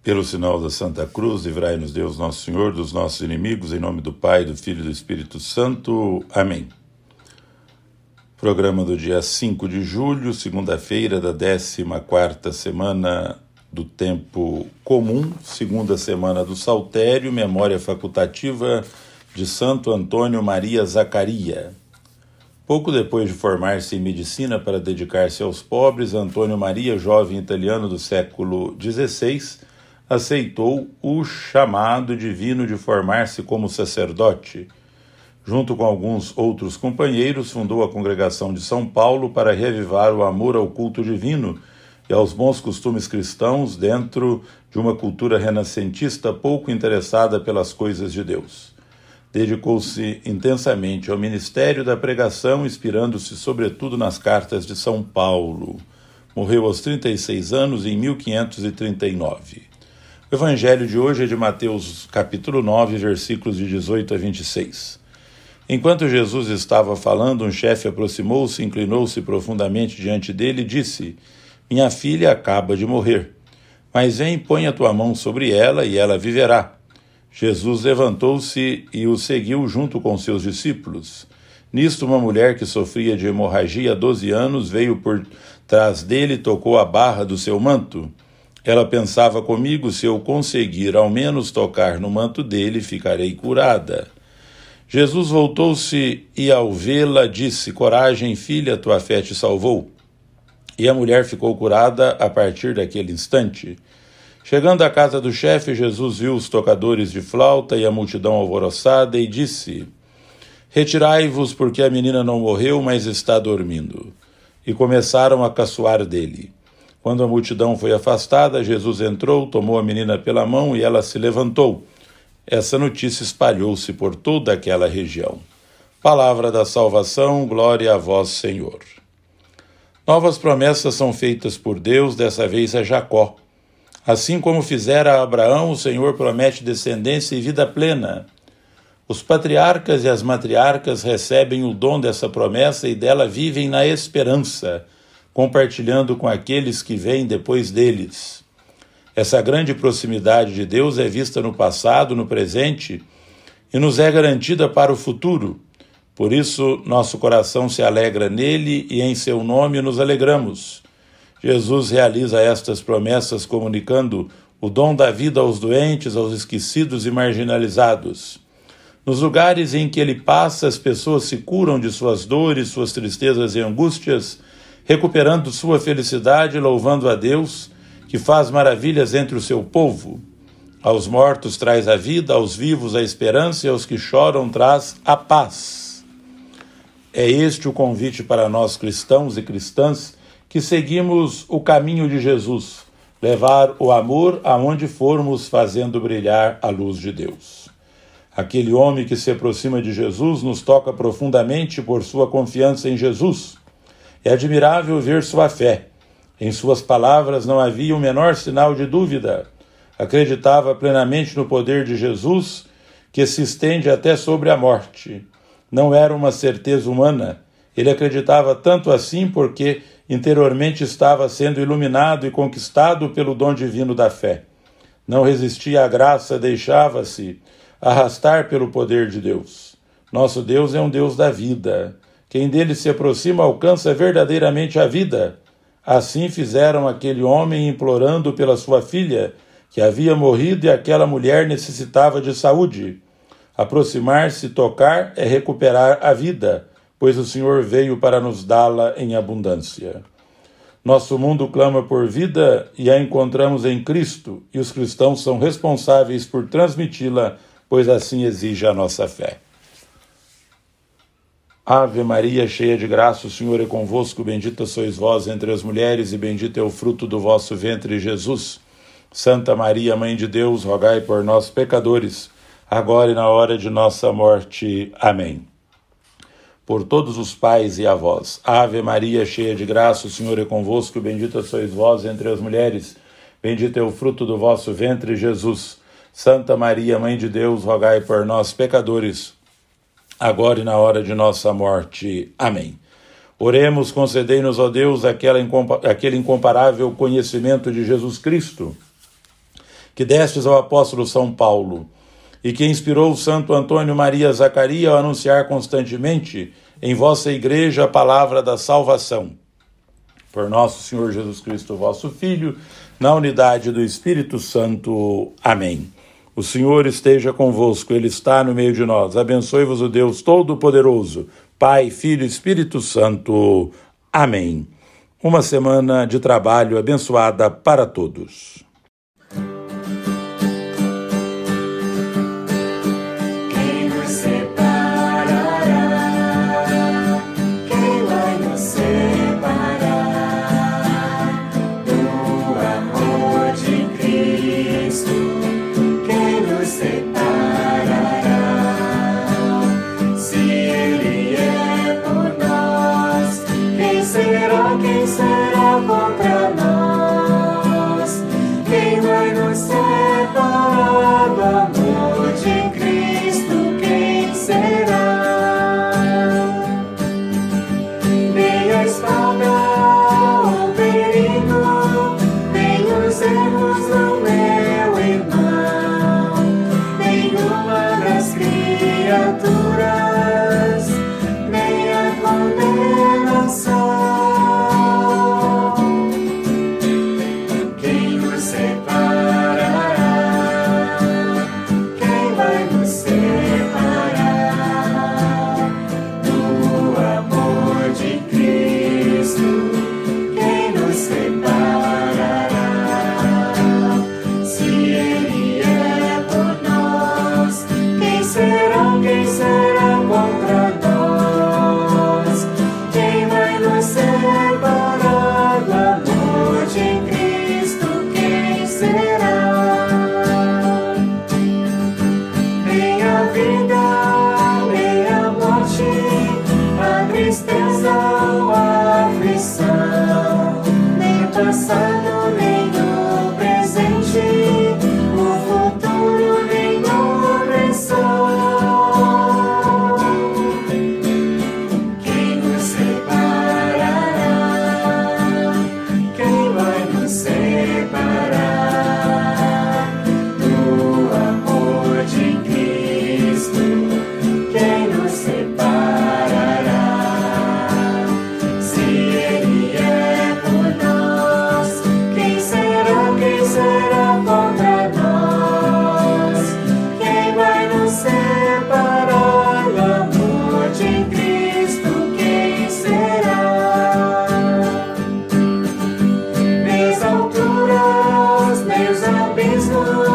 Pelo sinal da Santa Cruz, livrai-nos Deus nosso Senhor dos nossos inimigos, em nome do Pai, do Filho e do Espírito Santo. Amém. Programa do dia 5 de julho, segunda-feira da 14ª semana do Tempo Comum, segunda semana do Saltério, memória facultativa de Santo Antônio Maria Zaccaria. Pouco depois de formar-se em medicina para dedicar-se aos pobres, Antônio Maria, jovem italiano do século XVI, aceitou o chamado divino de formar-se como sacerdote. Junto com alguns outros companheiros, fundou a Congregação de São Paulo para reavivar o amor ao culto divino e aos bons costumes cristãos dentro de uma cultura renascentista pouco interessada pelas coisas de Deus. Dedicou-se intensamente ao ministério da pregação, inspirando-se sobretudo nas cartas de São Paulo. Morreu aos 36 anos em 1539. O evangelho de hoje é de Mateus capítulo 9, versículos de 18 a 26. Enquanto Jesus estava falando, um chefe aproximou-se, inclinou-se profundamente diante dele e disse: "Minha filha acaba de morrer, mas vem e põe a tua mão sobre ela e ela viverá." Jesus levantou-se e o seguiu junto com seus discípulos. Nisto, uma mulher que sofria de hemorragia há 12 anos veio por trás dele e tocou a barra do seu manto. Ela pensava comigo: se eu conseguir ao menos tocar no manto dele, ficarei curada. Jesus voltou-se e, ao vê-la, disse: "Coragem, filha, tua fé te salvou." E a mulher ficou curada a partir daquele instante. Chegando à casa do chefe, Jesus viu os tocadores de flauta e a multidão alvoroçada e disse: "Retirai-vos, porque a menina não morreu, mas está dormindo." E começaram a caçoar dele. Quando a multidão foi afastada, Jesus entrou, tomou a menina pela mão e ela se levantou. Essa notícia espalhou-se por toda aquela região. Palavra da salvação, glória a vós, Senhor. Novas promessas são feitas por Deus, dessa vez a Jacó. Assim como fizera a Abraão, o Senhor promete descendência e vida plena. Os patriarcas e as matriarcas recebem o dom dessa promessa e dela vivem na esperança, compartilhando com aqueles que vêm depois deles. Essa grande proximidade de Deus é vista no passado, no presente, e nos é garantida para o futuro. Por isso, nosso coração se alegra nele e em seu nome nos alegramos. Jesus realiza estas promessas comunicando o dom da vida aos doentes, aos esquecidos e marginalizados. Nos lugares em que ele passa, as pessoas se curam de suas dores, suas tristezas e angústias, recuperando sua felicidade e louvando a Deus, que faz maravilhas entre o seu povo. Aos mortos traz a vida, aos vivos a esperança e aos que choram traz a paz. É este o convite para nós cristãos e cristãs que seguimos o caminho de Jesus, levar o amor aonde formos, fazendo brilhar a luz de Deus. Aquele homem que se aproxima de Jesus nos toca profundamente por sua confiança em Jesus. É admirável ver sua fé. Em suas palavras não havia o menor sinal de dúvida. Acreditava plenamente no poder de Jesus, que se estende até sobre a morte. Não era uma certeza humana. Ele acreditava tanto assim porque interiormente estava sendo iluminado e conquistado pelo dom divino da fé. Não resistia à graça, deixava-se arrastar pelo poder de Deus. Nosso Deus é um Deus da vida. Quem dele se aproxima alcança verdadeiramente a vida. Assim fizeram aquele homem implorando pela sua filha, que havia morrido e aquela mulher necessitava de saúde. Aproximar-se e tocar é recuperar a vida, pois o Senhor veio para nos dá-la em abundância. Nosso mundo clama por vida e a encontramos em Cristo, e os cristãos são responsáveis por transmiti-la, pois assim exige a nossa fé. Ave Maria, cheia de graça, o Senhor é convosco, bendita sois vós entre as mulheres e bendito é o fruto do vosso ventre, Jesus. Santa Maria, Mãe de Deus, rogai por nós, pecadores, agora e na hora de nossa morte. Amém. Por todos os pais e avós, Ave Maria, cheia de graça, o Senhor é convosco, bendita sois vós entre as mulheres, bendito é o fruto do vosso ventre, Jesus. Santa Maria, Mãe de Deus, rogai por nós, pecadores, agora e na hora de nossa morte. Amém. Oremos, concedei-nos, ó Deus, aquele incomparável conhecimento de Jesus Cristo, que destes ao apóstolo São Paulo, e que inspirou o santo Antônio Maria Zaccaria a anunciar constantemente em vossa igreja a palavra da salvação. Por nosso Senhor Jesus Cristo, vosso Filho, na unidade do Espírito Santo. Amém. O Senhor esteja convosco, Ele está no meio de nós. Abençoe-vos o Deus Todo-Poderoso, Pai, Filho e Espírito Santo. Amém. Uma semana de trabalho abençoada para todos. Quem será contra nós? Quem vai nos separar do amor de Cristo? Quem será? Nem a espada ou o perigo, nem os erros do meu irmão, nenhuma das criaturas, nem a condenação. Quem será contra nós? Quem vai nos separar do amor de Cristo? Quem será? Nem a vida, nem a morte, a tristeza ou a aflição, nem o passado, nem o presente, o futuro, nem a opressão. Nem as alturas, nem os abismos,